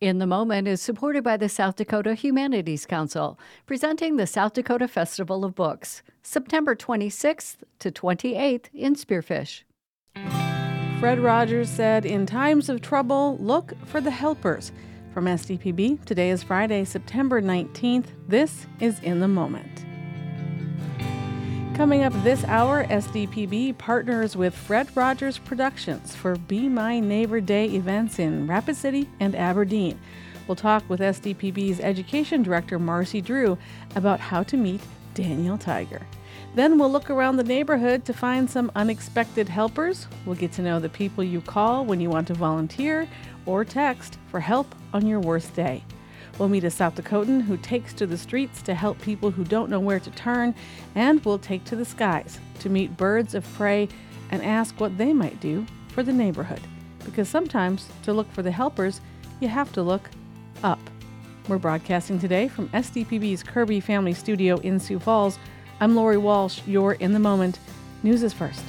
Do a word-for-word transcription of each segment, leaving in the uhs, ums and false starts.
In the Moment is supported by the South Dakota Humanities Council, presenting the South Dakota Festival of Books, September twenty-sixth to twenty-eighth in Spearfish. Fred Rogers said, "In times of trouble, look for the helpers." From S D P B, today is Friday, September nineteenth. This is In the Moment. Coming up this hour, S D P B partners with Fred Rogers Productions for Be My Neighbor Day events in Rapid City and Aberdeen. We'll talk with S D P B's Education Director, Marcy Drew, about how to meet Daniel Tiger. Then we'll look around the neighborhood to find some unexpected helpers. We'll get to know the people you call when you want to volunteer or text for help on your worst day. We'll meet a South Dakotan who takes to the streets to help people who don't know where to turn, and we'll take to the skies to meet birds of prey and ask what they might do for the neighborhood. Because sometimes to look for the helpers, you have to look up. We're broadcasting today from S D P B's Kirby Family Studio in Sioux Falls. I'm Lori Walsh. You're In the Moment. News is first.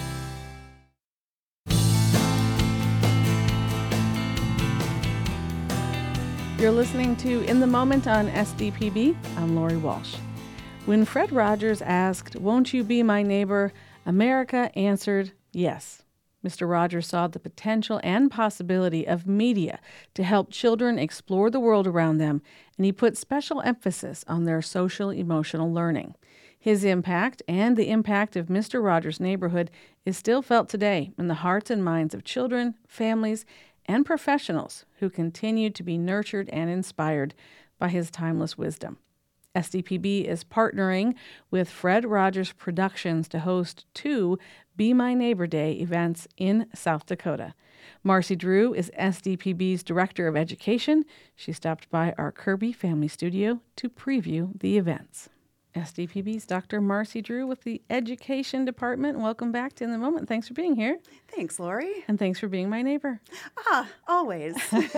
You're listening to In the Moment on S D P B. I'm Lori Walsh. When Fred Rogers asked, "Won't you be my neighbor?" America answered yes. Mister Rogers saw the potential and possibility of media to help children explore the world around them, and he put special emphasis on their social-emotional learning. His impact and the impact of Mister Rogers' neighborhood is still felt today in the hearts and minds of children, families, and professionals who continue to be nurtured and inspired by his timeless wisdom. S D P B is partnering with Fred Rogers Productions to host two Be My Neighbor Day events in South Dakota. Marcy Drew is S D P B's Director of Education. She stopped by our Kirby Family Studio to preview the events. S D P B's Doctor Marcy Drew with the Education Department. Welcome back to In the Moment. Thanks for being here. Thanks, Lori. And thanks for being my neighbor. Ah, always.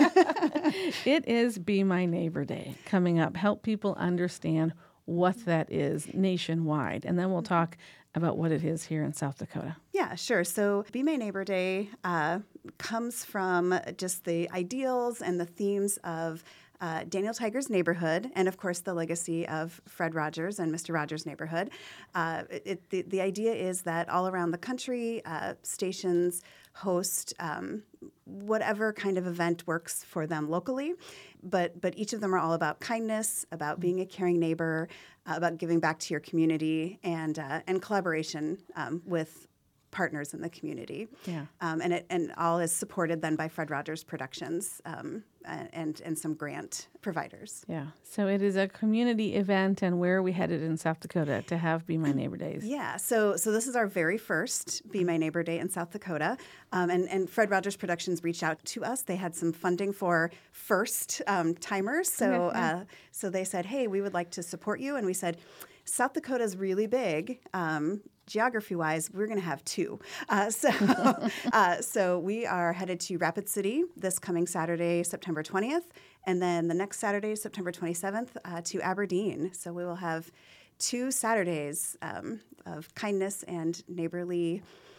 It is Be My Neighbor Day coming up. Help people understand what that is nationwide. And then we'll talk about what it is here in South Dakota. Yeah, sure. So Be My Neighbor Day uh, comes from just the ideals and the themes of Uh, Daniel Tiger's neighborhood, and of course the legacy of Fred Rogers and Mister Rogers' neighborhood. Uh, it, the, the idea is that all around the country, uh, stations host um, whatever kind of event works for them locally, but but each of them are all about kindness, about being a caring neighbor, uh, about giving back to your community, and uh, and collaboration um, with partners in the community. Yeah. Um, and it and all is supported then by Fred Rogers Productions um, and and some grant providers. Yeah. So it is a community event, and where are we headed in South Dakota to have Be My Neighbor Days? Yeah. So so this is our very first Be My Neighbor Day in South Dakota, um, and and Fred Rogers Productions reached out to us. They had some funding for first um, timers, so Okay, yeah. uh, so they said, hey, we would like to support you, and we said, South Dakota is really big. Um, Geography-wise, we're going to have two. Uh, so, uh, so we are headed to Rapid City this coming Saturday, September twentieth, and then the next Saturday, September twenty-seventh, uh, to Aberdeen. So we will have two Saturdays um, of kindness and neighborly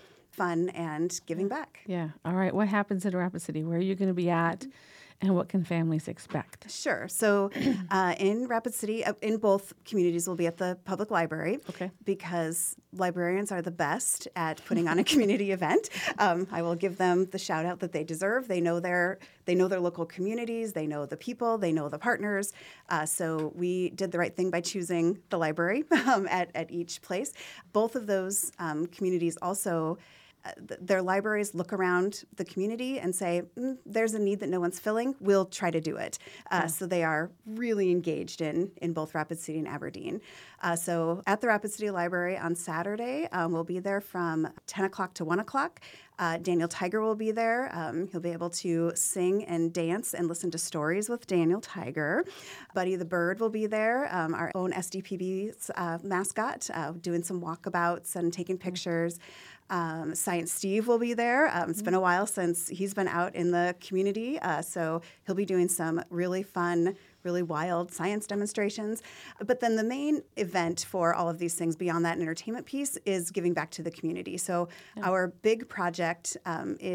fun and giving back. Yeah. All right. What happens in Rapid City? Where are you going to be at? And what can families expect? Sure. So uh, in Rapid City, uh, in both communities, we'll be at the public library. Okay. Because librarians are the best at putting on a community event. Um, I will give them the shout out that they deserve. They know their they know their local communities. They know the people. They know the partners. Uh, so we did the right thing by choosing the library um, at at each place. Both of those um, communities also. Their libraries look around the community and say, mm, there's a need that no one's filling, we'll try to do it. Uh, yeah. So they are really engaged in, in both Rapid City and Aberdeen. Uh, so at the Rapid City Library on Saturday, um, we'll be there from ten o'clock to one o'clock. Uh, Daniel Tiger will be there. Um, he'll be able to sing and dance and listen to stories with Daniel Tiger. Buddy the Bird will be there, um, our own S D P B's uh, mascot, uh, doing some walkabouts and taking pictures. Um, Science Steve will be there. Um, it's been a while since he's been out in the community, uh, so he'll be doing some really fun, really wild science demonstrations. But then the main event for all of these things beyond that entertainment piece is giving back to the community. So yeah. Our big project um, is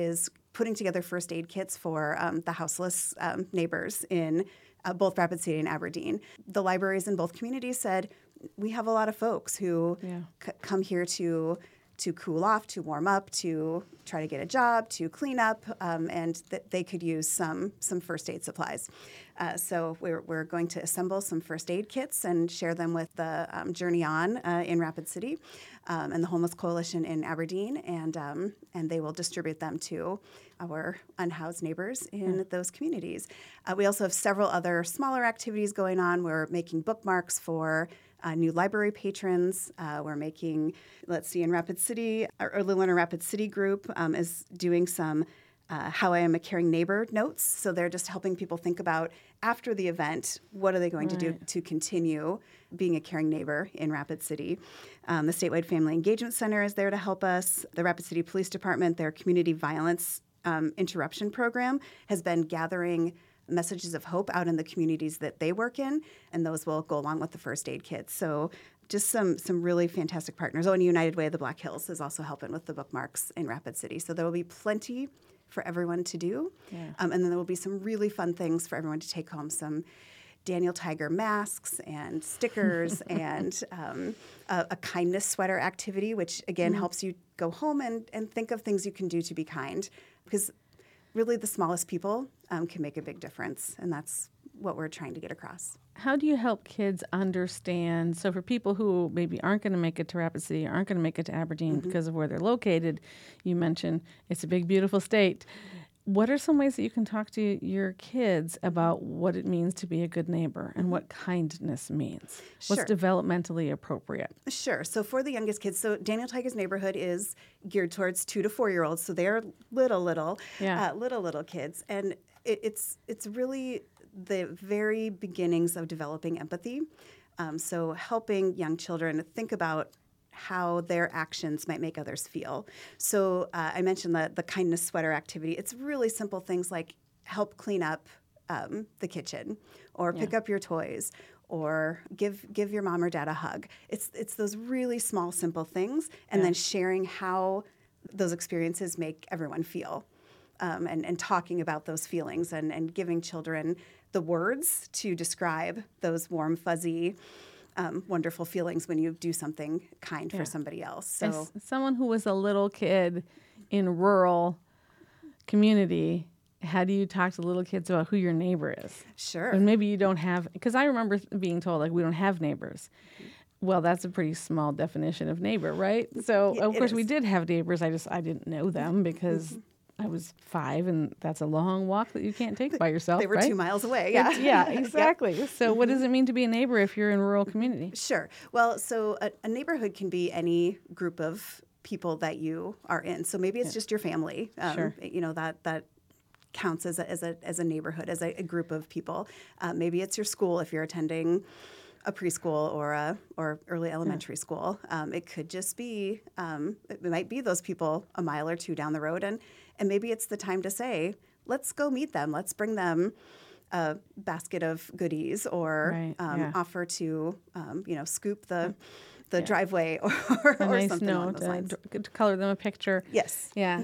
putting together first aid kits for um, the houseless um, neighbors in uh, both Rapid City and Aberdeen. The libraries in both communities said, we have a lot of folks who Yeah. c- come here to to cool off, to warm up, to try to get a job, to clean up, um, and that they could use some some first aid supplies. Uh, so we're, we're going to assemble some first aid kits and share them with the um, Journey On uh, in Rapid City um, and the Homeless Coalition in Aberdeen, and um, and they will distribute them to our unhoused neighbors in Yeah. those communities. Uh, we also have several other smaller activities going on. We're making bookmarks for Uh, new library patrons. Uh, we're making, let's see, in Rapid City, our Early Learner Rapid City group um, is doing some uh, How I Am a Caring Neighbor notes. So they're just helping people think about, after the event, what are they going to do Right. to continue being a caring neighbor in Rapid City. Um, the Statewide Family Engagement Center is there to help us. The Rapid City Police Department, their Community Violence um, Interruption Program, has been gathering messages of hope out in the communities that they work in, and those will go along with the first aid kits. So just some some really fantastic partners. Oh, and United Way of the Black Hills is also helping with the bookmarks in Rapid City. So there will be plenty for everyone to do. Yeah. Um, and then there will be some really fun things for everyone to take home, some Daniel Tiger masks and stickers and um, a, a kindness sweater activity, which again Mm-hmm. helps you go home and, and think of things you can do to be kind. Because really the smallest people um, can make a big difference, and that's what we're trying to get across. How do you help kids understand? So for people who maybe aren't going to make it to Rapid City, aren't going to make it to Aberdeen Mm-hmm. because of where they're located, you mentioned it's a big, beautiful state. What are some ways that you can talk to your kids about what it means to be a good neighbor and what kindness means? What's Sure. developmentally appropriate? Sure. So for the youngest kids, so Daniel Tiger's neighborhood is geared towards two to four-year-olds, so they're little, little, Yeah. uh, little, little kids. And it, it's it's really the very beginnings of developing empathy. Um, so helping young children think about how their actions might make others feel. So uh, I mentioned the, the kindness sweater activity. It's really simple things like help clean up um, the kitchen, or pick Yeah. up your toys, or give give your mom or dad a hug. It's it's those really small, simple things, and Yeah. then sharing how those experiences make everyone feel, um, and, and talking about those feelings, and, and giving children the words to describe those warm, fuzzy, um, wonderful feelings when you do something kind Yeah. for somebody else. So As someone who was a little kid in rural community, how do you talk to little kids about who your neighbor is? sure. And maybe you don't have, because I remember being told, like, we don't have neighbors. Well, that's a pretty small definition of neighbor, right? So, Yeah, of it course, we is. did have neighbors. I just, I didn't know them because I was five, and that's a long walk that you can't take by yourself, They were right? two miles away. Yeah. It's- yeah, Yep. exactly. So what does it mean to be a neighbor if you're in a rural community? Sure. Well, so a, a neighborhood can be any group of people that you are in. So maybe it's just your family. Um, Sure. You know, that that counts as a as a as a neighborhood, as a, a group of people. Uh, maybe it's your school if you're attending a preschool or a or early elementary school. Um, it could just be um, it might be those people a mile or two down the road, and and maybe it's the time to say, let's go meet them. Let's bring them a basket of goodies, or Right, um, yeah. offer to um, you know scoop the the Yeah. driveway, or, A or nice something along note, those uh, lines. dr- to color them a picture. Yes. Yeah.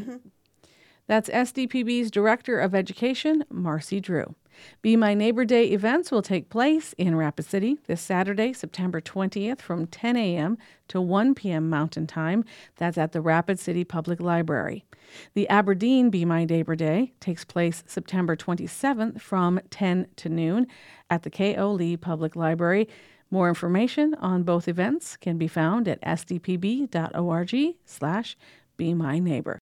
That's S D P B's Director of Education, Marcy Drew. Be My Neighbor Day events will take place in Rapid City this Saturday, September twentieth from ten a.m. to one p.m. Mountain Time. That's at the Rapid City Public Library. The Aberdeen Be My Neighbor Day takes place September twenty-seventh from ten to noon at the K O. Lee Public Library. More information on both events can be found at s d p b dot org slash be my neighbor.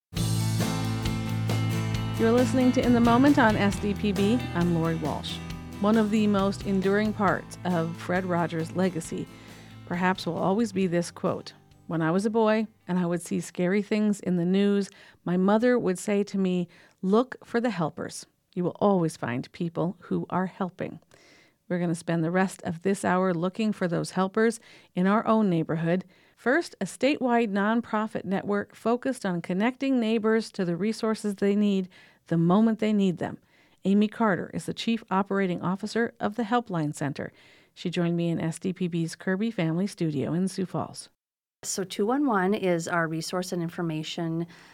You're listening to In the Moment on S D P B. I'm Lori Walsh. One of the most enduring parts of Fred Rogers' legacy perhaps will always be this quote. When I was a boy and I would see scary things in the news, my mother would say to me, look for the helpers. You will always find people who are helping. We're going to spend the rest of this hour looking for those helpers in our own neighborhood. First, a statewide nonprofit network focused on connecting neighbors to the resources they need the moment they need them. Amy Carter is the Chief Operating Officer of the Helpline Center. She joined me in S D P B's Kirby Family Studio in Sioux Falls. So two one one is our resource and information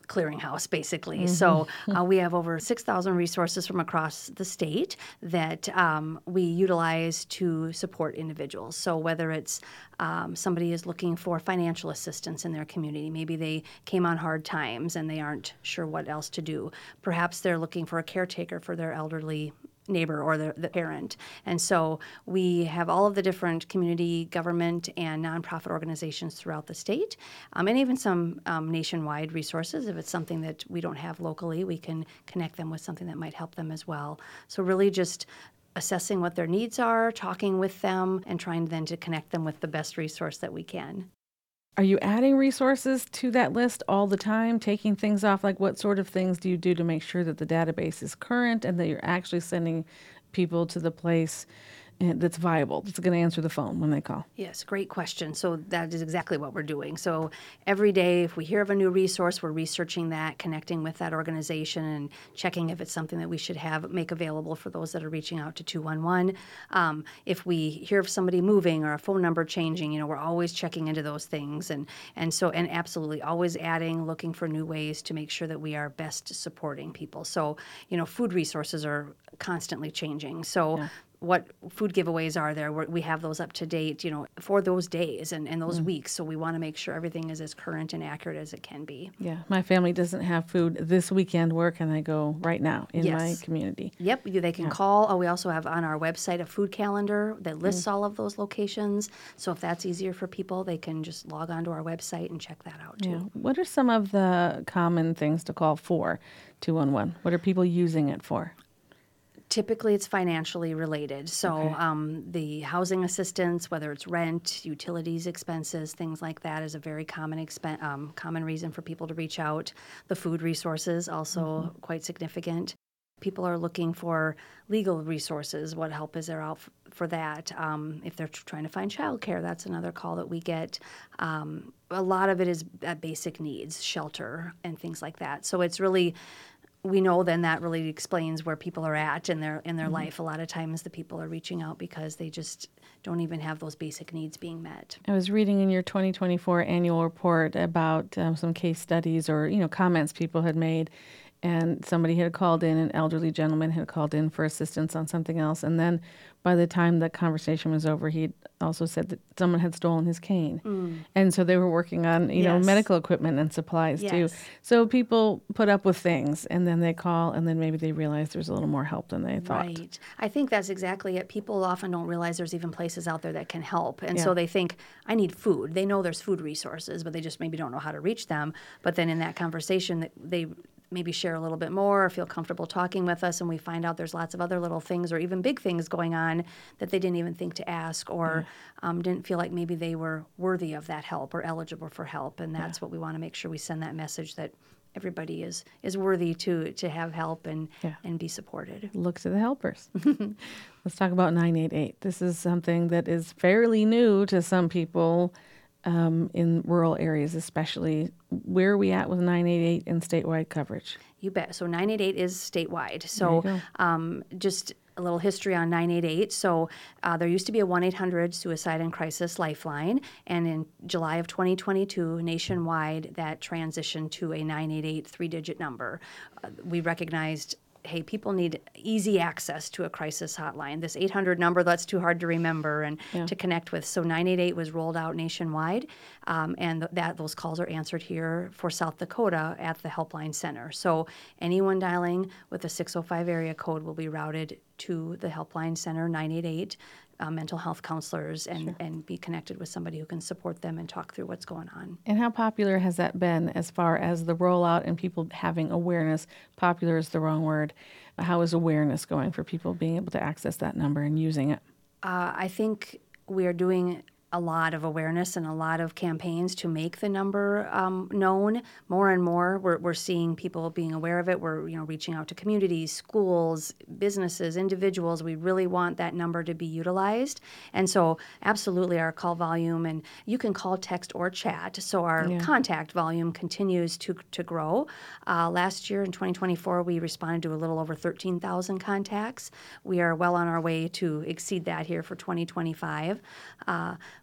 clearinghouse, basically. Mm-hmm. So uh, we have over six thousand resources from across the state that um, we utilize to support individuals. So whether it's um, somebody is looking for financial assistance in their community, maybe they came on hard times and they aren't sure what else to do. Perhaps they're looking for a caretaker for their elderly neighbor or the, the parent. And so we have all of the different community, government, and nonprofit organizations throughout the state, um, and even some um, nationwide resources. If it's something that we don't have locally, we can connect them with something that might help them as well. So really just assessing what their needs are, talking with them, and trying then to connect them with the best resource that we can. Are you adding resources to that list all the time, taking things off? Like, what sort of things do you do to make sure that the database is current and that you're actually sending people to the place that's viable, that's going to answer the phone when they call? Yes, great question. So that is exactly what we're doing. So every day, if we hear of a new resource, we're researching that, connecting with that organization, and checking if it's something that we should have make available for those that are reaching out to two one one. Um, if we hear of somebody moving or a phone number changing, you know, we're always checking into those things, and and so and absolutely always adding, looking for new ways to make sure that we are best supporting people. So you know, food resources are constantly changing. So. Yeah. What food giveaways are there? We're, we have those up to date, you know, for those days and, and those mm. weeks. So we want to make sure everything is as current and accurate as it can be. Yeah, my family doesn't have food this weekend. Where can I go right now in yes. my community? Yep, they can yeah. call. Oh, we also have on our website a food calendar that lists mm. all of those locations. So if that's easier for people, they can just log on to our website and check that out too. Yeah. What are some of the common things to call for two one one? What are people using it for? Typically, it's financially related. So okay. um, the housing assistance, whether it's rent, utilities expenses, things like that, is a very common expen- um, common reason for people to reach out. The food resources, also mm-hmm. quite significant. People are looking for legal resources. What help is there out f- for that? Um, if they're tr- trying to find childcare, that's another call that we get. Um, a lot of it is at basic needs, shelter, and things like that. So it's really... We know then that really explains where people are at in their in their mm-hmm. life. A lot of times the people are reaching out because they just don't even have those basic needs being met. I was reading in your twenty twenty-four annual report about um, some case studies or, you know, comments people had made, and somebody had called in, an elderly gentleman had called in for assistance on something else, and then by the time the conversation was over, he also said that someone had stolen his cane. Mm. And so they were working on, you yes. know, medical equipment and supplies yes. too. So people put up with things, and then they call, and then maybe they realize there's a little more help than they thought. Right. I think that's exactly it. People often don't realize there's even places out there that can help. And yeah. so they think, I need food. They know there's food resources, but they just maybe don't know how to reach them. But then in that conversation, they maybe share a little bit more or feel comfortable talking with us, and we find out there's lots of other little things or even big things going on that they didn't even think to ask or yeah. um, didn't feel like maybe they were worthy of that help or eligible for help. And that's yeah. what we want to make sure we send that message that everybody is is worthy to to have help and yeah. and be supported. Look to the helpers. Let's talk about nine eight eight. This is something that is fairly new to some people. Um, in rural areas especially. Where are we at with nine eight eight and statewide coverage? You bet. So nine eight eight is statewide. So um, just a little history on nine eight eight. So uh, there used to be a one eight hundred suicide and crisis lifeline, and in July of twenty twenty-two, nationwide, that transitioned to a nine eight eight three-digit number. Uh, we recognized hey, people need easy access to a crisis hotline. This eight hundred number, that's too hard to remember and yeah. to connect with. So nine eight eight was rolled out nationwide, um, and th- that those calls are answered here for South Dakota at the Helpline Center. So anyone dialing with a six oh five area code will be routed to the Helpline Center, nine eight eight, uh, mental health counselors, and, sure. and be connected with somebody who can support them and talk through what's going on. And how popular has that been as far as the rollout and people having awareness? Popular is the wrong word. How is awareness going for people being able to access that number and using it? Uh, I think we are doing a lot of awareness and a lot of campaigns to make the number um, known more and more. We're, we're seeing people being aware of it. We're you know reaching out to communities, schools, businesses, individuals. We really want that number to be utilized. And so absolutely our call volume, and you can call, text, or chat. So our yeah. contact volume continues to, to grow. Uh, last year in twenty twenty-four, we responded to a little over thirteen thousand contacts. We are well on our way to exceed that here for twenty twenty-five. Uh,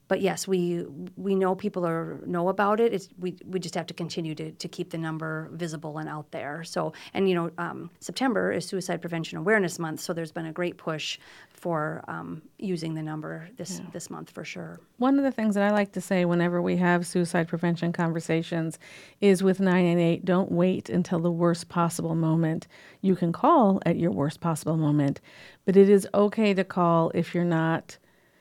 but yes, we we know people are know about it. It's, we we just have to continue to, to keep the number visible and out there. So, and you know, um, September is Suicide Prevention Awareness Month, so there's been a great push for um, using the number this Yeah. this month for sure. One of the things that I like to say whenever we have suicide prevention conversations is with nine eight eight, don't wait until the worst possible moment. You can call at your worst possible moment, but it is okay to call if you're not,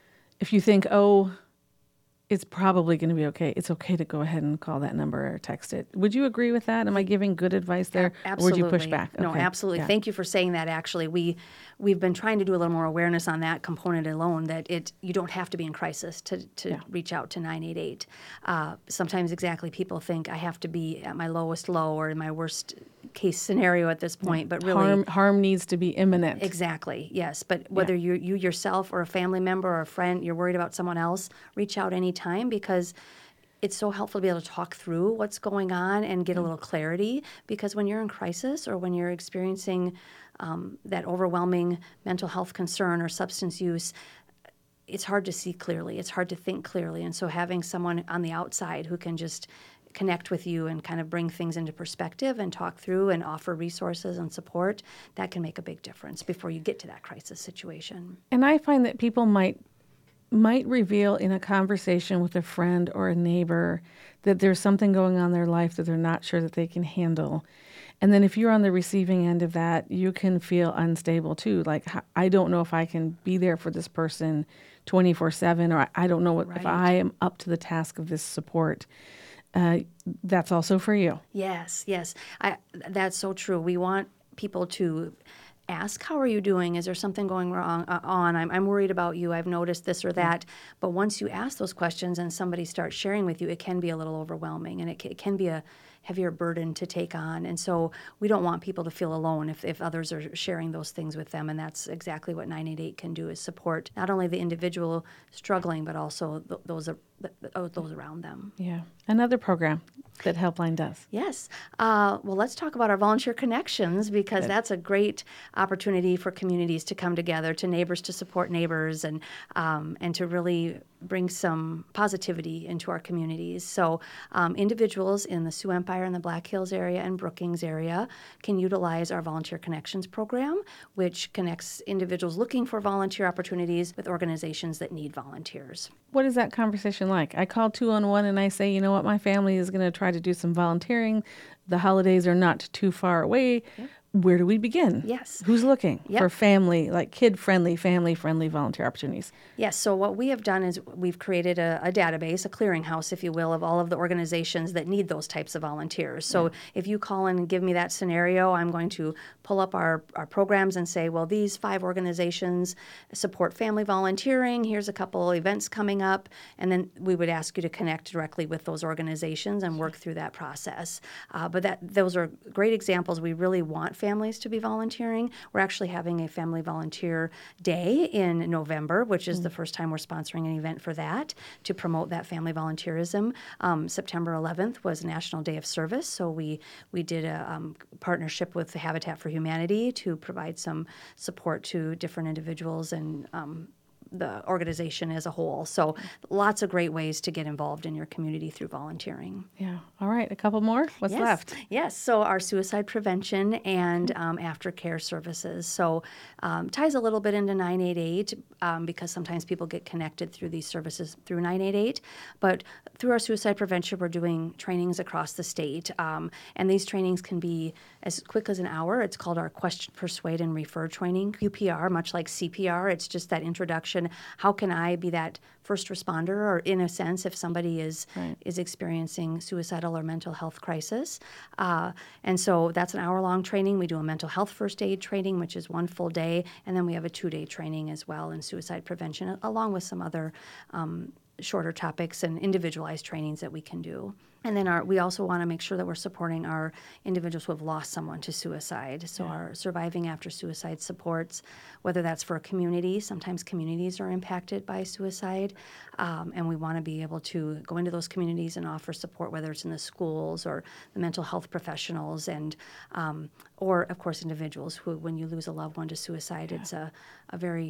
if you think, oh, it's probably going to be okay. It's okay to go ahead and call that number or text it. Would you agree with that? Am I giving good advice there? Absolutely. Or would you push back? No, Okay. absolutely. Yeah. Thank you for saying that. Actually, we we've been trying to do a little more awareness on that component alone. That it you don't have to be in crisis to to Yeah. reach out to nine eight eight. Uh, sometimes exactly people think I have to be at my lowest low or in my worst case scenario at this point, but really harm harm needs to be imminent. Exactly, yes. But whether you you yourself or a family member or a friend, you're worried about someone else, reach out anytime, because it's so helpful to be able to talk through what's going on and get a little clarity. Because when you're in crisis or when you're experiencing um, that overwhelming mental health concern or substance use, it's hard to see clearly. It's hard to think clearly. And so having someone on the outside who can just connect with you and kind of bring things into perspective and talk through and offer resources and support, that can make a big difference before you get to that crisis situation. And I find that people might might reveal in a conversation with a friend or a neighbor that there's something going on in their life that they're not sure that they can handle. And then if you're on the receiving end of that, you can feel unstable too. Like, h- I don't know if I can be there for this person twenty-four seven, or I I don't know what, if Right. I am up to the task of this support. Uh, that's also for you. Yes, yes. I, that's so true. We want people to ask, how are you doing? Is there something going wrong uh, on? I'm, I'm worried about you. I've noticed this or that. But once you ask those questions and somebody starts sharing with you, it can be a little overwhelming, and it, ca- it can be a heavier burden to take on. And so we don't want people to feel alone if, if others are sharing those things with them. And that's exactly what nine eight eight can do, is support not only the individual struggling, but also th- those, are, th- th- those around them. Yeah. Another program that Helpline does. Yes. Uh, well, let's talk about our volunteer connections, because that's a great opportunity for communities to come together, to neighbors to support neighbors, and um, and to really bring some positivity into our communities. So um, individuals in the Sioux Empire and the Black Hills area and Brookings area can utilize our Volunteer Connections program, which connects individuals looking for volunteer opportunities with organizations that need volunteers. What is that conversation like? I call two one one and I say, you know what, my family is going to try to do some volunteering. The holidays are not too far away. Where do we begin? Yes. Who's looking Yep. for family, like kid-friendly, family-friendly volunteer opportunities? Yes, so what we have done is we've created a, a database, a clearinghouse, if you will, of all of the organizations that need those types of volunteers. So if you call in and give me that scenario, I'm going to pull up our, our programs and say, well, these five organizations support family volunteering. Here's a couple events coming up. And then we would ask you to connect directly with those organizations and work through that process. Uh, but that those are great examples. We really want families to be volunteering. We're actually having a Family Volunteer Day in November, which is the first time we're sponsoring an event for that to promote that family volunteerism. Um, September eleventh was National Day of Service, so we we did a um, partnership with the Habitat for Humanity to provide some support to different individuals and um, the organization as a whole. So lots of great ways to get involved in your community through volunteering. Yeah. All right. A couple more? What's Yes. left? Yes. So our suicide prevention and um, aftercare services. So um, ties a little bit into nine eight eight um, because sometimes people get connected through these services through nine eight eight. But through our suicide prevention, we're doing trainings across the state. Um, and these trainings can be as quick as an hour. It's called our Question, Persuade, and Refer training, U P R, much like C P R. It's just that introduction. How can I be that first responder, or in a sense, if somebody is Right. is experiencing suicidal or mental health crisis. Uh, and so that's an hour-long training. We do a mental health first aid training, which is one full day, and then we have a two-day training as well in suicide prevention, along with some other um, shorter topics and individualized trainings that we can do. And then our, we also want to make sure that we're supporting our individuals who have lost someone to suicide. So our surviving after suicide supports, whether that's for a community, sometimes communities are impacted by suicide, um, and we want to be able to go into those communities and offer support, whether it's in the schools or the mental health professionals, and um, or of course individuals who, when you lose a loved one to suicide, it's a, a very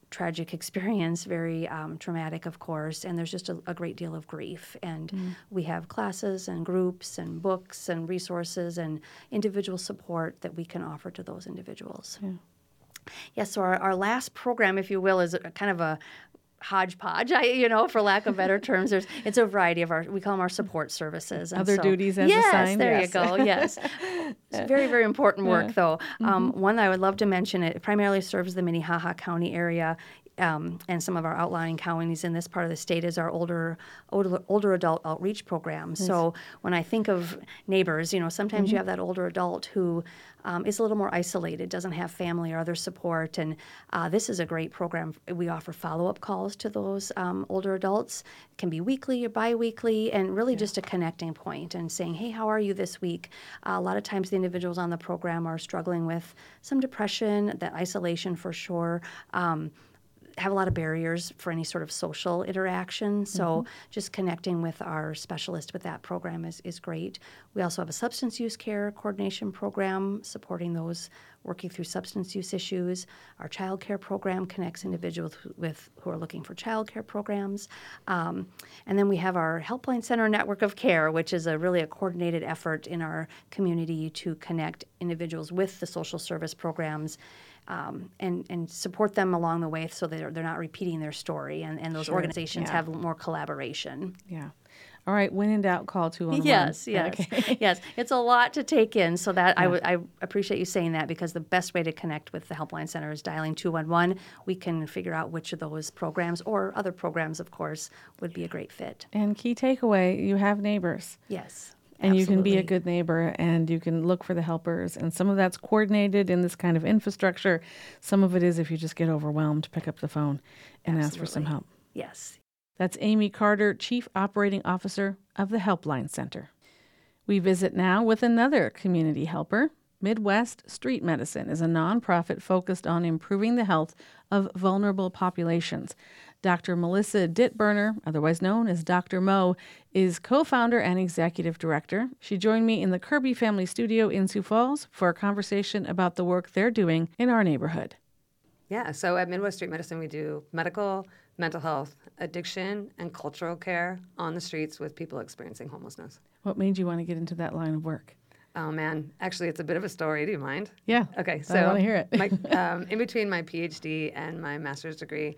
tragic experience, very um, traumatic, of course, and there's just a, a great deal of grief. And mm. we have classes and groups and books and resources and individual support that we can offer to those individuals. Yeah. Yes, so our, our last program, if you will, is a, kind of a hodgepodge, I, you know, for lack of better terms. There's, it's a variety of our, we call them our support services. And Other so, duties as yes, assigned. There yes, you go, yes. It's very, very important work, yeah. though. Um, mm-hmm. One that I would love to mention, it primarily serves the Minnehaha County area. Um, and some of our outlying counties in this part of the state is our older older, older adult outreach program. Nice. So when I think of neighbors, you know, sometimes mm-hmm. you have that older adult who um, is a little more isolated, doesn't have family or other support, and uh, this is a great program. We offer follow-up calls to those um, older adults. It can be weekly or bi-weekly, and really yeah. just a connecting point and saying, hey, how are you this week? Uh, a lot of times the individuals on the program are struggling with some depression, that isolation for sure. Um, have a lot of barriers for any sort of social interaction. So mm-hmm. just connecting with our specialist with that program is, is great. We also have a substance use care coordination program supporting those working through substance use issues. Our child care program connects individuals with who are looking for child care programs. Um, and then we have our Helpline Center Network of Care, which is a really a coordinated effort in our community to connect individuals with the social service programs Um, and, and support them along the way so they're, they're not repeating their story, and, and those sure. organizations yeah. have more collaboration. Yeah. All right. When in doubt, call two one one. Yes, yes, okay. yes. It's a lot to take in, so that yeah. I, w- I appreciate you saying that, because the best way to connect with the Helpline Center is dialing two one one. We can figure out which of those programs, or other programs, of course, would be a great fit. And key takeaway, you have neighbors. Yes. And Absolutely. You can be a good neighbor, and you can look for the helpers. And some of that's coordinated in this kind of infrastructure. Some of it is if you just get overwhelmed, pick up the phone and Absolutely. ask for some help. Yes. That's Amy Carter, Chief Operating Officer of the Helpline Center. We visit now with another community helper. Midwest Street Medicine is a nonprofit focused on improving the health of vulnerable populations. Doctor Melissa Dittburner, otherwise known as Doctor Mo, is co-founder and executive director. She joined me in the Kirby Family Studio in Sioux Falls for a conversation about the work they're doing in our neighborhood. Yeah, so at Midwest Street Medicine, we do medical, mental health, addiction, and cultural care on the streets with people experiencing homelessness. What made you want to get into that line of work? Oh, man. Actually, it's a bit of a story. Do you mind? Yeah. Okay, so I want to hear it. my, um, in between my PhD and my master's degree,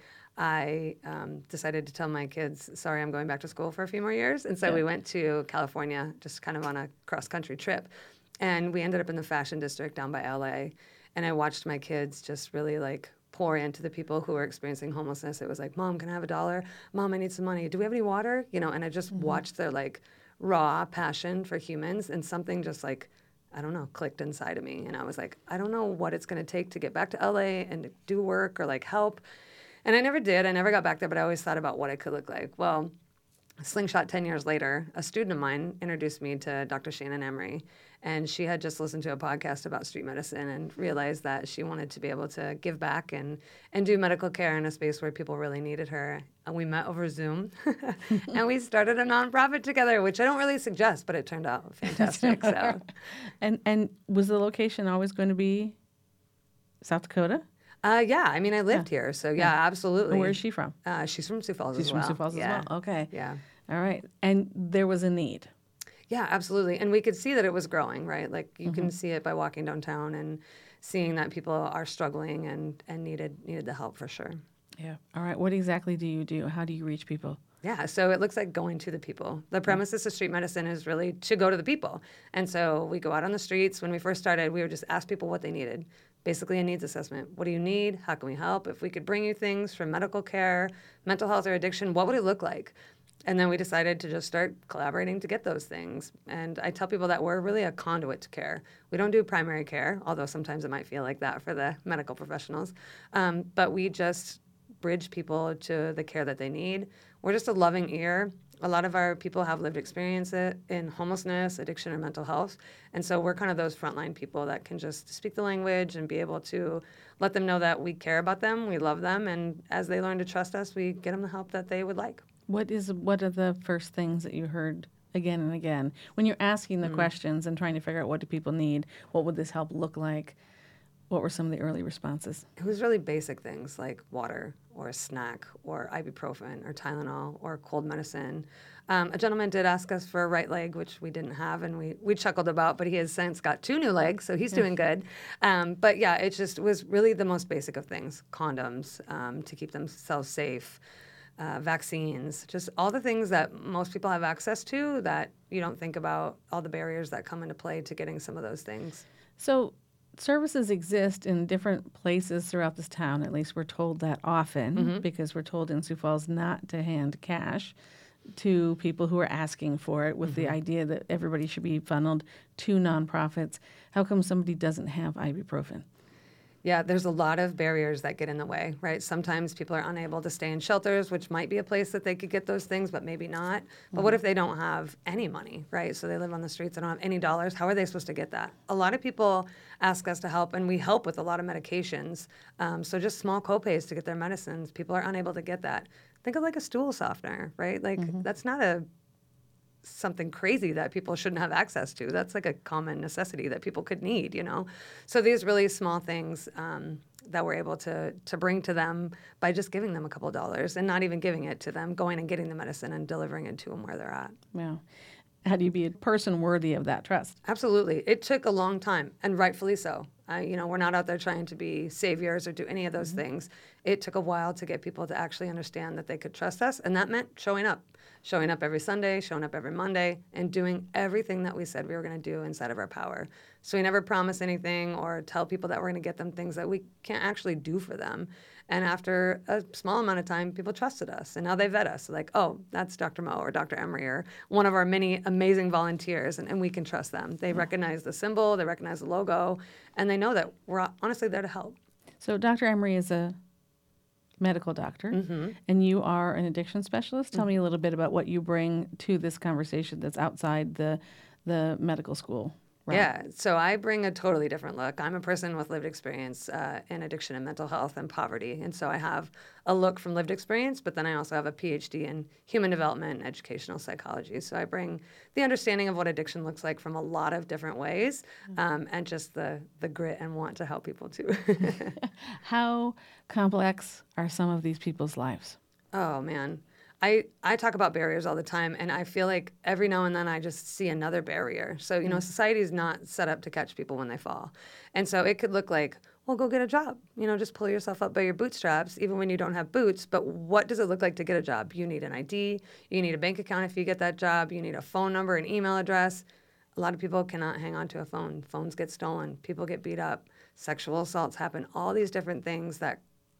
I um, decided to tell my kids, sorry, I'm going back to school for a few more years. And so yeah. we went to California, just kind of on a cross-country trip. And we ended up in the Fashion District down by L A. And I watched my kids just really, like, pour into the people who were experiencing homelessness. It was like, Mom, can I have a dollar? Mom, I need some money. Do we have any water? You know, and I just mm-hmm. watched their, like, raw passion for humans, and something just, like, I don't know, clicked inside of me. And I was like, I don't know what it's going to take to get back to L A and to do work or, like, help. And I never did. I never got back there, but I always thought about what it could look like. Well, Slingshot ten years later, a student of mine introduced me to Doctor Shannon Emery, and she had just listened to a podcast about street medicine and realized that she wanted to be able to give back and, and do medical care in a space where people really needed her. And we met over Zoom, and we started a nonprofit together, which I don't really suggest, but it turned out fantastic. So, and and was the location always going to be South Dakota? Uh, yeah, I mean, I lived yeah. here, so yeah, yeah. absolutely. Where is she from? Uh, she's from Sioux Falls she's as well. She's from Sioux Falls yeah. as well. Okay. Yeah. All right. And there was a need. Yeah, absolutely. And we could see that it was growing, right? Like you mm-hmm. can see it by walking downtown and seeing that people are struggling and, and needed needed the help for sure. Yeah. All right. What exactly do you do? How do you reach people? Yeah, so it looks like going to the people. The premises of street medicine is really to go to the people. And so we go out on the streets. When we first started, we would just ask people what they needed. Basically a needs assessment. What do you need? How can we help? If we could bring you things from medical care, mental health, or addiction, what would it look like? And then we decided to just start collaborating to get those things. And I tell people that we're really a conduit to care. We don't do primary care, although sometimes it might feel like that for the medical professionals. Um, but we just bridge people to the care that they need. We're just a loving ear. A lot of our people have lived experience in homelessness, addiction, or mental health. And so we're kind of those frontline people that can just speak the language and be able to let them know that we care about them, we love them, and as they learn to trust us, we get them the help that they would like. What is what are the first things that you heard again and again when you're asking the mm. questions and trying to figure out what do people need? What would this help look like? What were some of the early responses? It was really basic things like water or a snack or ibuprofen or Tylenol or cold medicine. Um, a gentleman did ask us for a right leg, which we didn't have, and we, we chuckled about, but he has since got two new legs, so he's doing good. Um, but yeah, it just was really the most basic of things. Condoms um, to keep themselves safe, uh, vaccines, just all the things that most people have access to that you don't think about, all the barriers that come into play to getting some of those things. So services exist in different places throughout this town. At least we're told that often mm-hmm. because we're told in Sioux Falls not to hand cash to people who are asking for it with mm-hmm. the idea that everybody should be funneled to nonprofits. How come somebody doesn't have ibuprofen? Yeah, there's a lot of barriers that get in the way, right? Sometimes people are unable to stay in shelters, which might be a place that they could get those things, but maybe not. But mm-hmm. what if they don't have any money, right? So they live on the streets, they don't have any dollars. How are they supposed to get that? A lot of people ask us to help, and we help with a lot of medications. Um, so just small copays to get their medicines. People are unable to get that. Think of like a stool softener, right? Like mm-hmm. that's not a something crazy that people shouldn't have access to. That's like a common necessity that people could need, you know? So these really small things um, that we're able to to bring to them by just giving them a couple of dollars and not even giving it to them, going and getting the medicine and delivering it to them where they're at. Yeah. How do you be a person worthy of that trust? Absolutely. It took a long time, and rightfully so. Uh, you know, we're not out there trying to be saviors or do any of those mm-hmm. things. It took a while to get people to actually understand that they could trust us, and that meant showing up. Showing up every Sunday, showing up every Monday, and doing everything that we said we were going to do inside of our power. So we never promise anything or tell people that we're going to get them things that we can't actually do for them. And after a small amount of time, people trusted us, and now they vet us. Like, oh, that's Doctor Mo or Doctor Emery or one of our many amazing volunteers, and, and we can trust them. They recognize the symbol, they recognize the logo, and they know that we're honestly there to help. So Doctor Emery is a medical doctor, mm-hmm. and you are an addiction specialist. Tell mm-hmm. me a little bit about what you bring to this conversation that's outside the the medical school. Right. Yeah, so I bring a totally different look. I'm a person with lived experience uh, in addiction and mental health and poverty, and so I have a look from lived experience, but then I also have a P H D in human development and educational psychology. So I bring the understanding of what addiction looks like from a lot of different ways, um, and just the the grit and want to help people too. How complex are some of these people's lives? Oh, man. I, I talk about barriers all the time, and I feel like every now and then I just see another barrier. So, you know, society is not set up to catch people when they fall. And so it could look like, well, go get a job. You know, just pull yourself up by your bootstraps, even when you don't have boots. But what does it look like to get a job? You need an I D. You need a bank account if you get that job. You need a phone number, an email address. A lot of people cannot hang on to a phone. Phones get stolen. People get beat up. Sexual assaults happen. All these different things that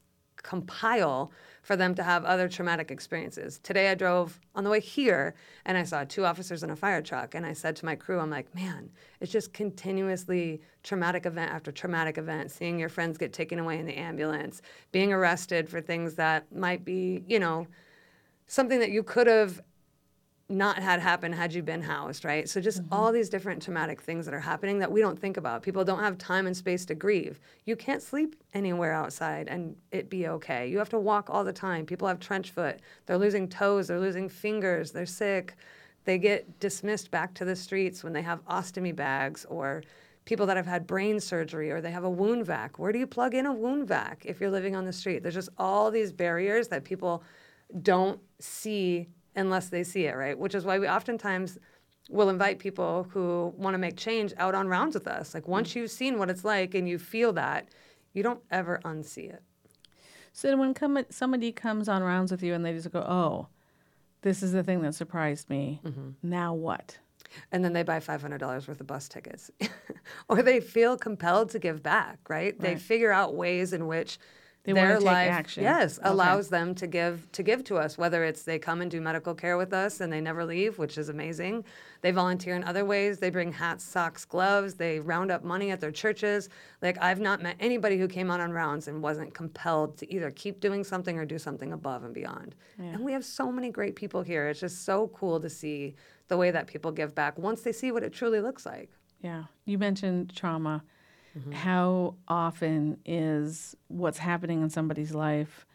compile for them to have other traumatic experiences. Today I drove on the way here and I saw two officers in a fire truck, and I said to my crew, I'm like, man, it's just continuously traumatic event after traumatic event, seeing your friends get taken away in the ambulance, being arrested for things that might be, you know, something that you could have not had happen had you been housed, right? So just mm-hmm. all these different traumatic things that are happening that we don't think about. People don't have time and space to grieve. You can't sleep anywhere outside and it be okay. You have to walk all the time. People have trench foot. They're losing toes. They're losing fingers. They're sick. They get dismissed back to the streets when they have ostomy bags, or people that have had brain surgery, or they have a wound vac. Where do you plug in a wound vac if you're living on the street? There's just all these barriers that people don't see unless they see it, right? Which is why we oftentimes will invite people who want to make change out on rounds with us. Like once you've seen what it's like and you feel that, you don't ever unsee it. So when come, somebody comes on rounds with you and they just go, oh, this is the thing that surprised me. Mm-hmm. Now what? And then they buy five hundred dollars worth of bus tickets. Or they feel compelled to give back, right? right? They figure out ways in which They their want to take life, action. yes, Okay. allows them to give to give to us. Whether it's they come and do medical care with us and they never leave, which is amazing. They volunteer in other ways. They bring hats, socks, gloves. They round up money at their churches. Like I've not met anybody who came out on rounds and wasn't compelled to either keep doing something or do something above and beyond. Yeah. And we have so many great people here. It's just so cool to see the way that people give back once they see what it truly looks like. Yeah. You mentioned trauma. Mm-hmm. How often is what's happening in somebody's life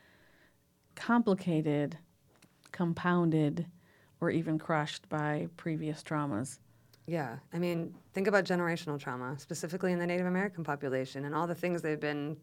complicated, compounded, or even crushed by previous traumas? Yeah. I mean, think about generational trauma, specifically in the Native American population and all the things they've been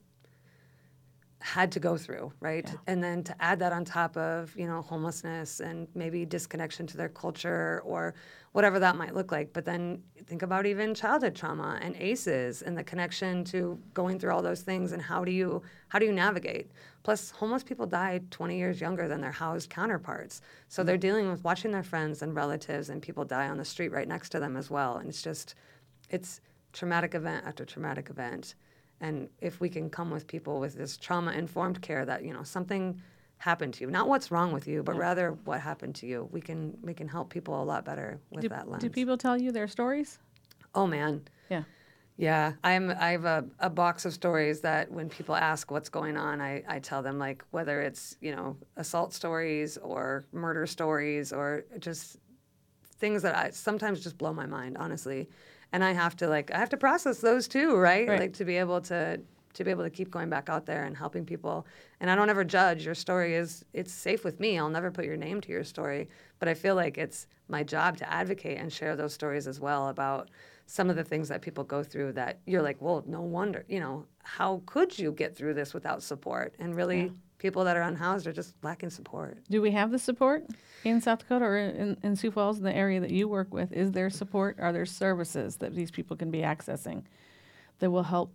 had to go through, right? Yeah. And then to add that on top of, you know, homelessness and maybe disconnection to their culture or whatever that might look like. But then think about even childhood trauma and A C Es and the connection to going through all those things and how do you how do you navigate? Plus, homeless people die twenty years younger than their housed counterparts. So mm-hmm. they're dealing with watching their friends and relatives and people die on the street right next to them as well. And it's just, it's traumatic event after traumatic event. And if we can come with people with this trauma-informed care that, you know, something happened to you, not what's wrong with you, but yeah. rather what happened to you, we can we can help people a lot better with do, that lens. Do people tell you their stories? Oh, man. Yeah. Yeah. I'm, I have a, a box of stories that when people ask what's going on, I, I tell them, like, whether it's, you know, assault stories or murder stories or just things that I sometimes just blow my mind, honestly. And I have to like I have to process those too, right? right? Like to be able to to be able to keep going back out there and helping people. And I don't ever judge. Your story is it's safe with me. I'll never put your name to your story, but I feel like it's my job to advocate and share those stories as well about some of the things that people go through that you're like, well, no wonder, you know, how could you get through this without support? And really, yeah. people that are unhoused are just lacking support. Do we have the support in South Dakota or in, in Sioux Falls, in the area that you work with? Is there support? Are there services that these people can be accessing that will help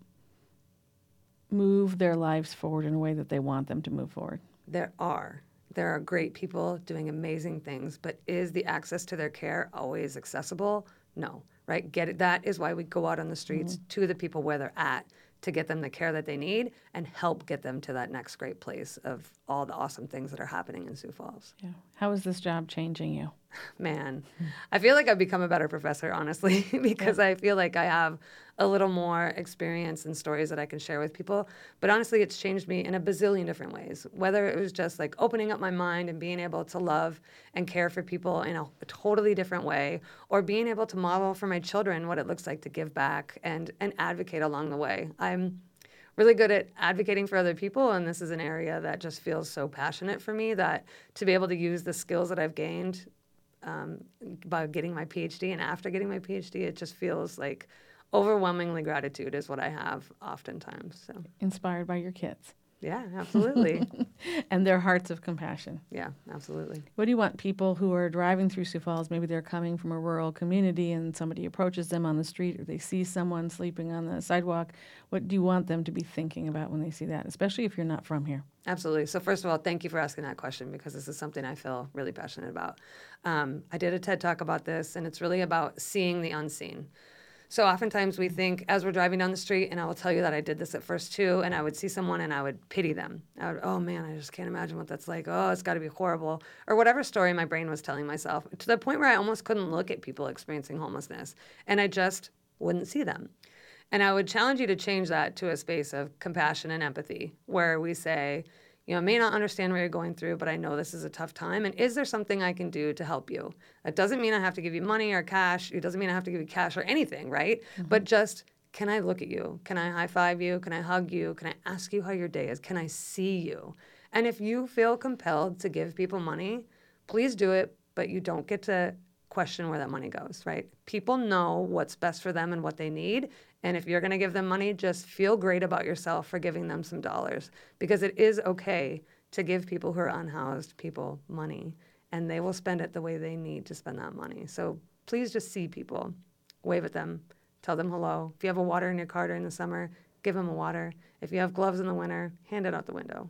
move their lives forward in a way that they want them to move forward? There are. There are great people doing amazing things, but is the access to their care always accessible? No, right? Get it. That is why we go out on the streets mm-hmm. to the people where they're at, to get them the care that they need and help get them to that next great place of all the awesome things that are happening in Sioux Falls. Yeah. How is this job changing you? Man, I feel like I've become a better professor, honestly, because yeah. I feel like I have a little more experience and stories that I can share with people. But honestly, it's changed me in a bazillion different ways, whether it was just like opening up my mind and being able to love and care for people in a, a totally different way, or being able to model for my children what it looks like to give back and, and advocate along the way. I'm really good at advocating for other people, and this is an area that just feels so passionate for me that to be able to use the skills that I've gained um, by getting my PhD and after getting my PhD, it just feels like overwhelmingly gratitude is what I have oftentimes. So inspired by your kids. Yeah, absolutely. And their hearts of compassion. Yeah, absolutely. What do you want people who are driving through Sioux Falls, maybe they're coming from a rural community and somebody approaches them on the street or they see someone sleeping on the sidewalk, what do you want them to be thinking about when they see that, especially if you're not from here? Absolutely. So first of all, thank you for asking that question because this is something I feel really passionate about. Um, I did a TED Talk about this, and it's really about seeing the unseen. So oftentimes we think as we're driving down the street, and I will tell you that I did this at first too, and I would see someone and I would pity them. I would, oh man, I just can't imagine what that's like. Oh, it's got to be horrible. Or whatever story my brain was telling myself, to the point where I almost couldn't look at people experiencing homelessness, and I just wouldn't see them. And I would challenge you to change that to a space of compassion and empathy, where we say, you know, I may not understand what you're going through, but I know this is a tough time. And is there something I can do to help you? That doesn't mean I have to give you money or cash. It doesn't mean I have to give you cash or anything, right? Mm-hmm. But just, can I look at you? Can I high five you? Can I hug you? Can I ask you how your day is? Can I see you? And if you feel compelled to give people money, please do it, but you don't get to question where that money goes, right? People know what's best for them and what they need. And if you're going to give them money, just feel great about yourself for giving them some dollars, because it is okay to give people who are unhoused people money, and they will spend it the way they need to spend that money. So please just see people, wave at them, tell them hello. If you have a water in your car during the summer, give them a water. If you have gloves in the winter, hand it out the window.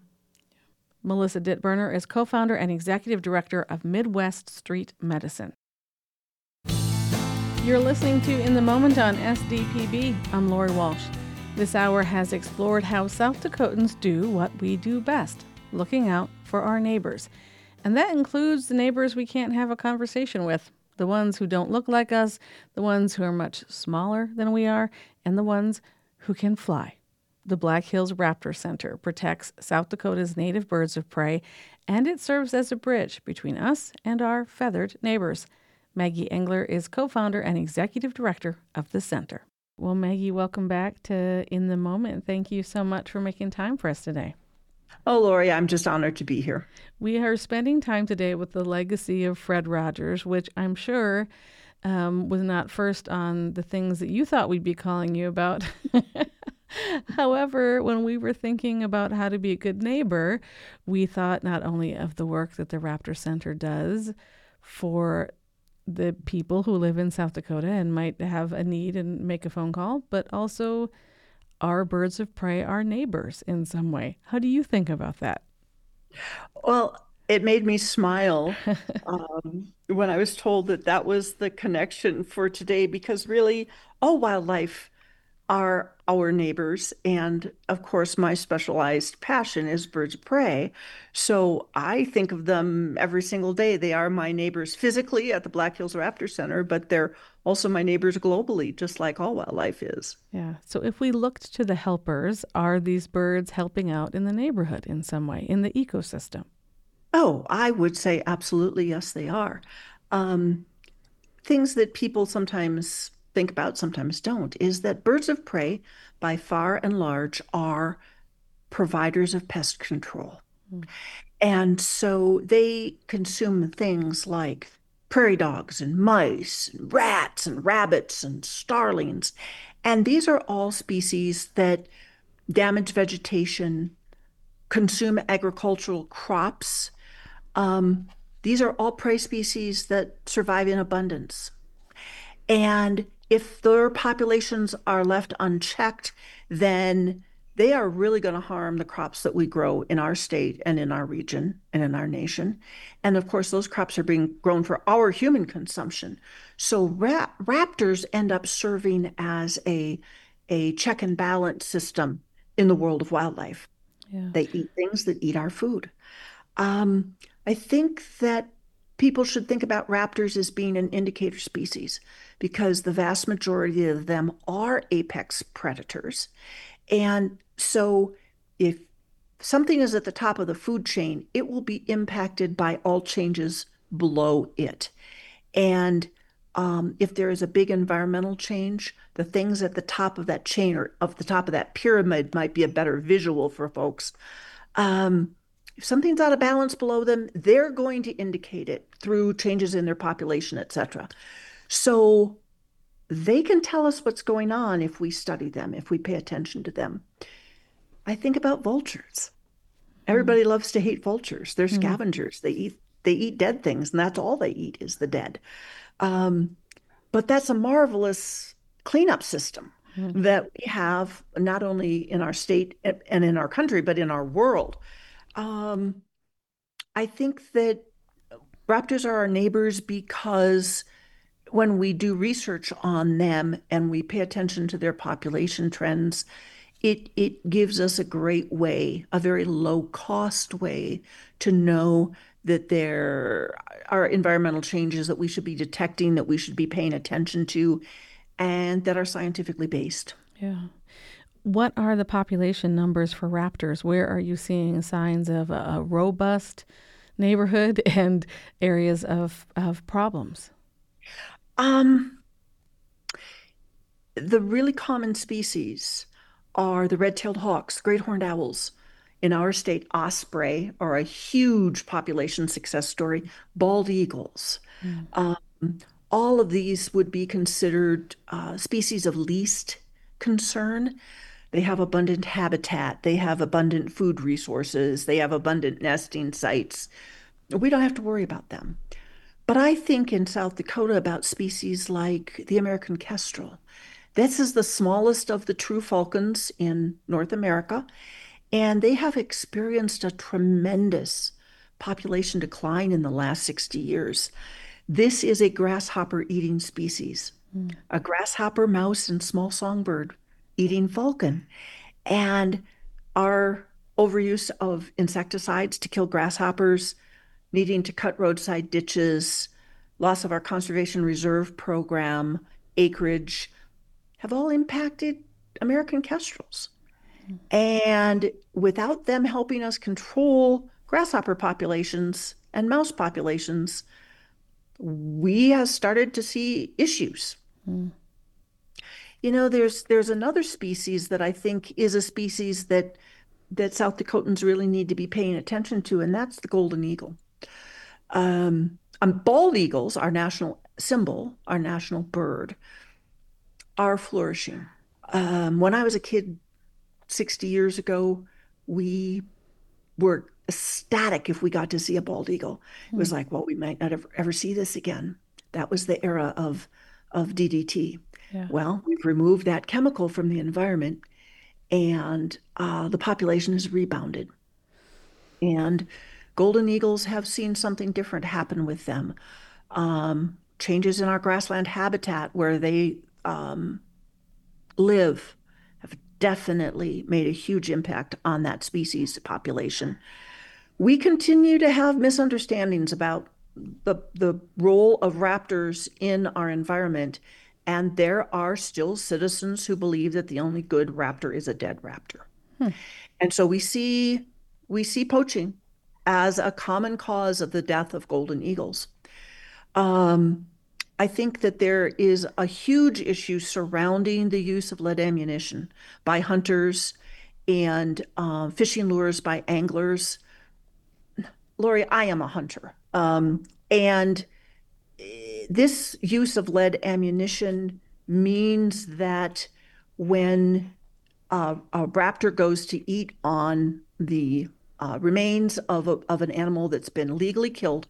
Melissa Dittberner is co-founder and executive director of Midwest Street Medicine. You're listening to In the Moment on S D P B. I'm Lori Walsh. This hour has explored how South Dakotans do what we do best, looking out for our neighbors. And that includes the neighbors we can't have a conversation with, the ones who don't look like us, the ones who are much smaller than we are, and the ones who can fly. The Black Hills Raptor Center protects South Dakota's native birds of prey, and it serves as a bridge between us and our feathered neighbors. Maggie Engler is co-founder and executive director of the center. Well, Maggie, welcome back to In the Moment. Thank you so much for making time for us today. Oh, Lori, I'm just honored to be here. We are spending time today with the legacy of Fred Rogers, which I'm sure um, was not first on the things that you thought we'd be calling you about. However, when we were thinking about how to be a good neighbor, we thought not only of the work that the Raptor Center does for the people who live in South Dakota and might have a need and make a phone call, but also our birds of prey are neighbors in some way. How do you think about that? Well, it made me smile um, when I was told that that was the connection for today, because really all wildlife are our neighbors. And of course, my specialized passion is birds of prey. So I think of them every single day. They are my neighbors physically at the Black Hills Raptor Center, but they're also my neighbors globally, just like all wildlife is. Yeah. So if we looked to the helpers, are these birds helping out in the neighborhood in some way, in the ecosystem? Oh, I would say absolutely yes, they are. Um, things that people sometimes think about, sometimes don't, is that birds of prey, by far and large, are providers of pest control. Mm. And so they consume things like prairie dogs and mice and rats and rabbits and starlings. And these are all species that damage vegetation, consume agricultural crops. Um, these are all prey species that survive in abundance. And if their populations are left unchecked, then they are really going to harm the crops that we grow in our state and in our region and in our nation. And of course, those crops are being grown for our human consumption. So ra- raptors end up serving as a, a check and balance system in the world of wildlife. Yeah. They eat things that eat our food. Um, I think that people should think about raptors as being an indicator species because the vast majority of them are apex predators. And so if something is at the top of the food chain, it will be impacted by all changes below it. And um, if there is a big environmental change, the things at the top of that chain or of the top of that pyramid might be a better visual for folks. Um, If something's out of balance below them, they're going to indicate it through changes in their population, et cetera. So they can tell us what's going on if we study them, if we pay attention to them. I think about vultures. Everybody mm. loves to hate vultures. They're mm. scavengers. They eat they eat dead things, and that's all they eat is the dead. Um, but that's a marvelous cleanup system mm. that we have not only in our state and in our country, but in our world. Um, I think that raptors are our neighbors because when we do research on them and we pay attention to their population trends, it it gives us a great way, a very low cost way to know that there are environmental changes that we should be detecting, that we should be paying attention to, and that are scientifically based. Yeah. What are the population numbers for raptors? Where are you seeing signs of a, a robust neighborhood and areas of, of problems? Um, the really common species are the red-tailed hawks, great horned owls. In our state, osprey are a huge population success story. Bald eagles. Mm. Um, all of these would be considered uh, species of least concern. They have abundant habitat. They have abundant food resources. They have abundant nesting sites. We don't have to worry about them. But I think in South Dakota about species like the American kestrel. This is the smallest of the true falcons in North America, and they have experienced a tremendous population decline in the last sixty years. This is a grasshopper-eating species, mm. a grasshopper, mouse, and small songbird eating falcon. And our overuse of insecticides to kill grasshoppers, needing to cut roadside ditches, loss of our conservation reserve program, acreage, have all impacted American kestrels. And without them helping us control grasshopper populations and mouse populations, we have started to see issues. Mm. You know, there's there's another species that I think is a species that that South Dakotans really need to be paying attention to, and that's the golden eagle. Um, um, bald eagles, our national symbol, our national bird, are flourishing. Um, when I was a kid sixty years ago, we were ecstatic if we got to see a bald eagle. It was like, well, we might not ever, ever see this again. That was the era of, of D D T. Yeah. Well, we've removed that chemical from the environment, and uh, the population has rebounded. And golden eagles have seen something different happen with them. Um, changes in our grassland habitat where they um, live have definitely made a huge impact on that species population. We continue to have misunderstandings about the, the role of raptors in our environment, and there are still citizens who believe that the only good raptor is a dead raptor. Hmm. And so we see we see poaching as a common cause of the death of golden eagles. Um, I think that there is a huge issue surrounding the use of lead ammunition by hunters and uh, fishing lures by anglers. Lori, I am a hunter. Um, and this use of lead ammunition means that when uh, a raptor goes to eat on the uh, remains of, a, of an animal that's been legally killed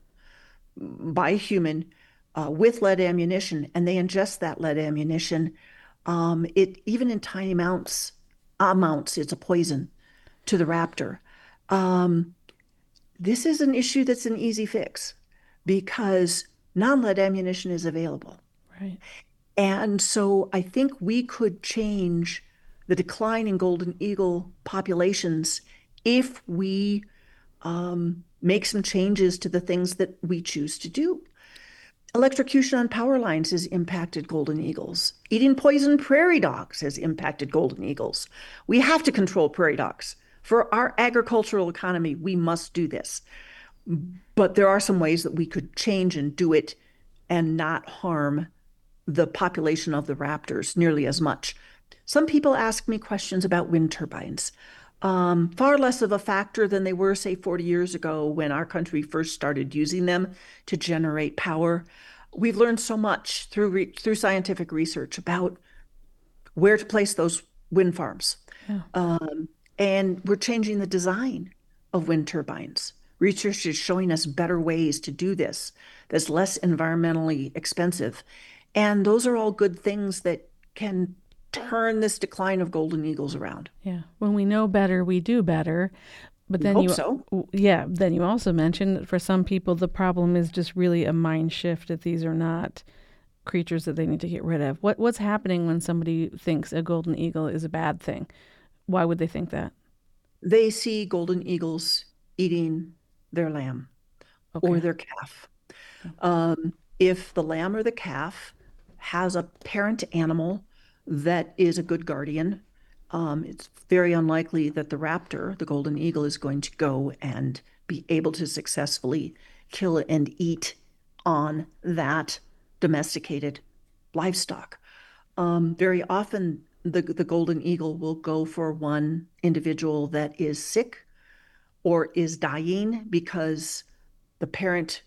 by a human uh, with lead ammunition, and they ingest that lead ammunition, um, it even in tiny amounts, amounts, it's a poison to the raptor. Um, this is an issue that's an easy fix because non-lead ammunition is available. Right. And so I think we could change the decline in golden eagle populations if we um, make some changes to the things that we choose to do. Electrocution on power lines has impacted golden eagles. Eating poison prairie dogs has impacted golden eagles. We have to control prairie dogs. For our agricultural economy, we must do this. But there are some ways that we could change and do it and not harm the population of the raptors nearly as much. Some people ask me questions about wind turbines. Um, far less of a factor than they were, say, forty years ago when our country first started using them to generate power. We've learned so much through re- through scientific research about where to place those wind farms. Yeah. Um, and we're changing the design of wind turbines. Research is showing us better ways to do this that's less environmentally expensive. And those are all good things that can turn this decline of golden eagles around. Yeah. When we know better, we do better. But then hope you, so. yeah, then you also mentioned that for some people, the problem is just really a mind shift that these are not creatures that they need to get rid of. What What's happening when somebody thinks a golden eagle is a bad thing? Why would they think that? They see golden eagles eating their lamb Okay. or their calf. Um, if the lamb or the calf has a parent animal that is a good guardian, um, it's very unlikely that the raptor, the golden eagle, is going to go and be able to successfully kill and eat on that domesticated livestock. Um, very often, the, the golden eagle will go for one individual that is sick or is dying because the parent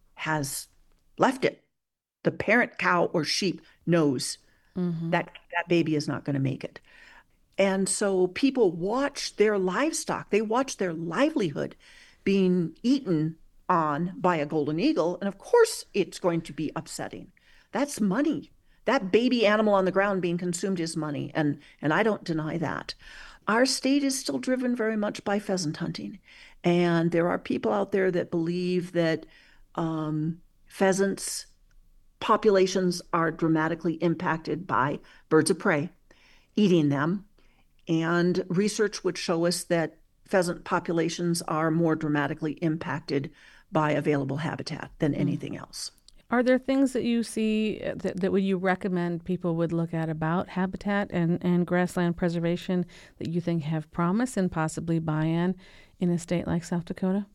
has left it. The parent cow or sheep knows Mm-hmm. that that baby is not going to make it. And so people watch their livestock, they watch their livelihood being eaten on by a golden eagle. And of course, it's going to be upsetting. That's money. That baby animal on the ground being consumed is money. And, and I don't deny that. Our state is still driven very much by pheasant hunting. And there are people out there that believe that um, pheasants populations are dramatically impacted by birds of prey eating them. And research would show us that pheasant populations are more dramatically impacted by available habitat than anything else. Are there things that you see that, that would you recommend people would look at about habitat and, and grassland preservation that you think have promise and possibly buy-in in a state like South Dakota?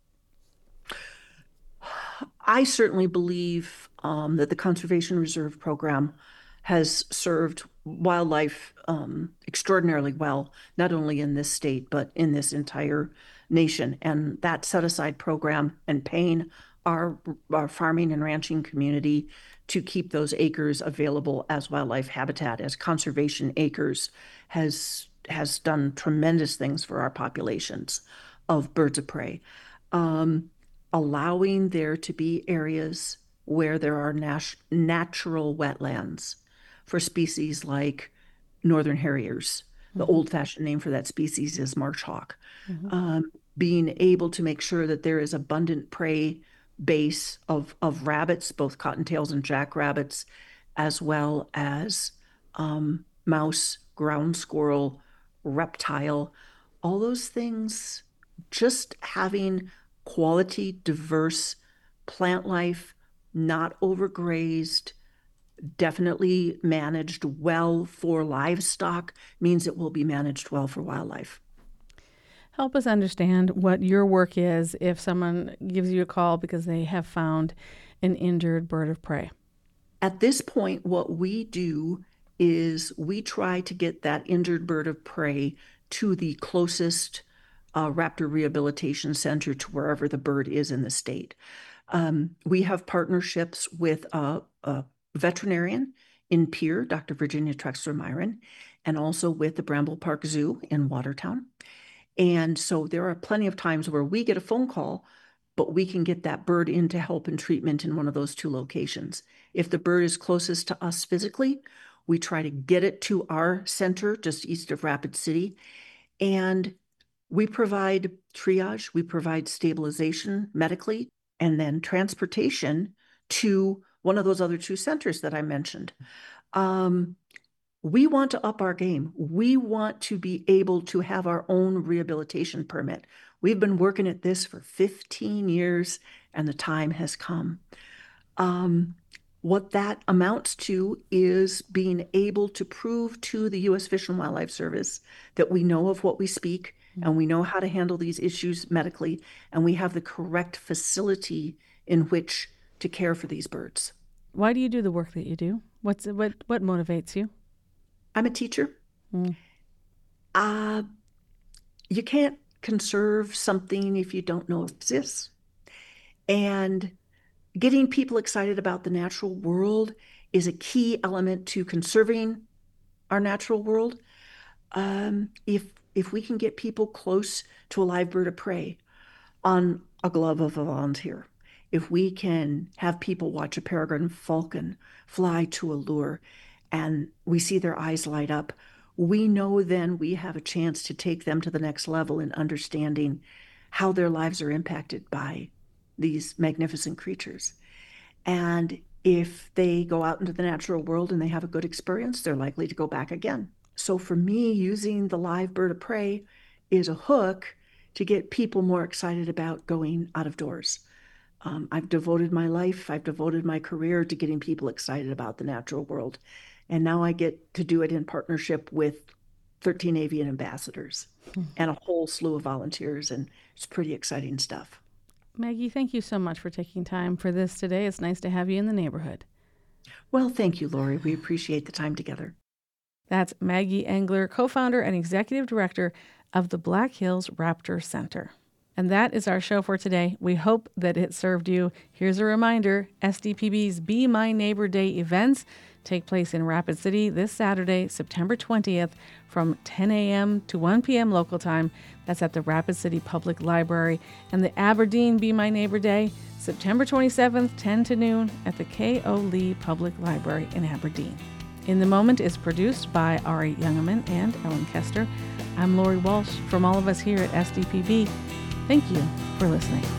I certainly believe um, that the Conservation Reserve Program has served wildlife um, extraordinarily well, not only in this state, but in this entire nation. And that set-aside program and paying our, our farming and ranching community to keep those acres available as wildlife habitat, as conservation acres, has has done tremendous things for our populations of birds of prey. Um, allowing there to be areas where there are nat- natural wetlands for species like northern harriers. The mm-hmm. old-fashioned name for that species is marsh hawk. Mm-hmm. Um, being able to make sure that there is abundant prey base of, of rabbits, both cottontails and jackrabbits, as well as um, mouse, ground squirrel, reptile, all those things. Just having quality, diverse plant life, not overgrazed, definitely managed well for livestock, means it will be managed well for wildlife. Help us understand what your work is if someone gives you a call because they have found an injured bird of prey. At this point, what we do is we try to get that injured bird of prey to the closest uh, raptor rehabilitation center to wherever the bird is in the state. Um, we have partnerships with a, a veterinarian in Pierre, Doctor Virginia Trexler-Myron, and also with the Bramble Park Zoo in Watertown. And so there are plenty of times where we get a phone call, but we can get that bird into help and treatment in one of those two locations. If the bird is closest to us physically, we try to get it to our center just east of Rapid City. And we provide triage, we provide stabilization medically, and then transportation to one of those other two centers that I mentioned. Um, we want to up our game. We want to be able to have our own rehabilitation permit. We've been working at this for fifteen years, and the time has come. Um, what that amounts to is being able to prove to the U S Fish and Wildlife Service that we know of what we speak, and we know how to handle these issues medically, and we have the correct facility in which to care for these birds. Why do you do the work that you do? What's what what motivates you? I'm a teacher. Mm. Uh, you can't conserve something if you don't know it exists. And getting people excited about the natural world is a key element to conserving our natural world. Um, if if we can get people close to a live bird of prey on a glove of a volunteer, if we can have people watch a peregrine falcon fly to a lure and we see their eyes light up, we know then we have a chance to take them to the next level in understanding how their lives are impacted by these magnificent creatures. And if they go out into the natural world and they have a good experience, they're likely to go back again. So for me, using the live bird of prey is a hook to get people more excited about going out of doors. Um, I've devoted my life, I've devoted my career to getting people excited about the natural world. And now I get to do it in partnership with thirteen avian ambassadors mm-hmm. and a whole slew of volunteers. And it's pretty exciting stuff. Maggie, thank you so much for taking time for this today. It's nice to have you in the neighborhood. Well, thank you, Lori. We appreciate the time together. That's Maggie Engler, co-founder and executive director of the Black Hills Raptor Center. And that is our show for today. We hope that it served you. Here's a reminder, S D P B's Be My Neighbor Day events take place in Rapid City this Saturday, September twentieth, from ten a.m. to one p.m. local time. That's at the Rapid City Public Library. And the Aberdeen Be My Neighbor Day, September twenty-seventh, ten to noon, at the K O. Lee Public Library in Aberdeen. In the Moment is produced by Ari Youngerman and Ellen Kester. I'm Lori Walsh. From all of us here at S D P B, thank you for listening.